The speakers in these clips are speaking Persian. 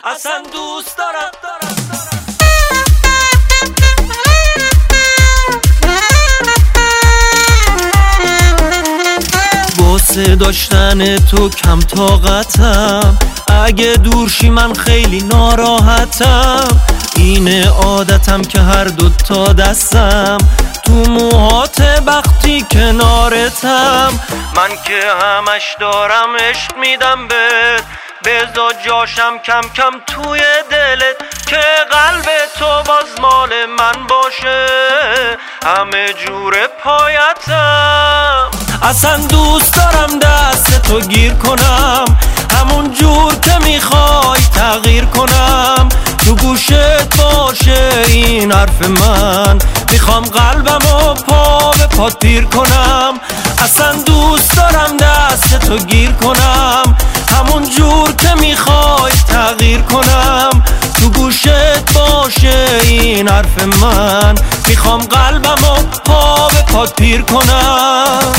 اصلا دوست دارم. واسه داشتن تو کم طاقتم، اگه دورشی من خیلی ناراحتم. اینه عادتم که هر دوتا دستم تو موهات وقتی کنارتم. من که همش دارم عشق میدم بهت، بذار جاشم کم کم توی دلت، که قلب تو باز مال من باشه همه جور پایتم. اصلا دوست دارم دست تو گیر کنم، همون جور که میخوای تغییر کنم. تو گوشت باشه این حرف من، میخوام قلبمو پا به پات پیر کنم. اصلا دوست دارم دست تو گیر کنم، همون جور که میخوای تغییر کنم. تو گوشت باشه این حرف من، میخوام قلبمو پا به پات پیر کنم.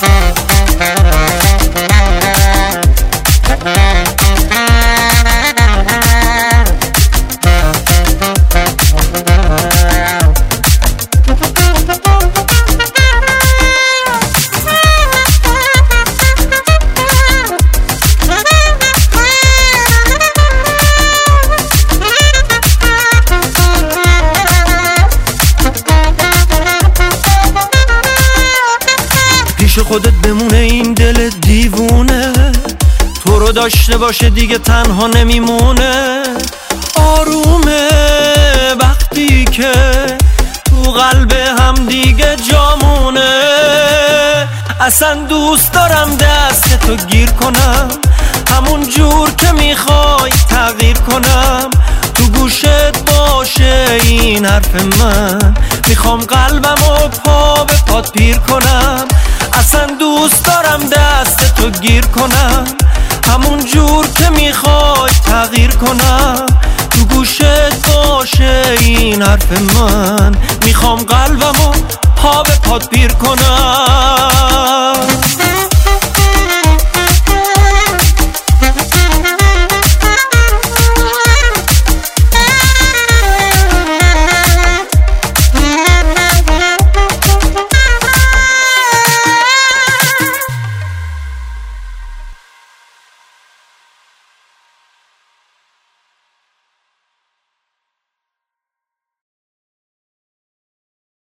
پیش خودت بمونه این دل دیوونه، تو رو داشته باشه دیگه تنها نمیمونه. آرومه وقتی که تو قلب هم دیگه جامونه. اصلا دوست دارم دست تو گیر کنم، همون جور که میخوای تغییر کنم. تو گوشت باشه این حرف من، میخوام قلبمو پا به پات پیر کنم. اصلا دوست دارم دست تو گیر کنم، همون جور که میخوای تغییر کنم. تو گوشت باشه این حرف من، میخوام قلبمو پا به پات پیر کنم.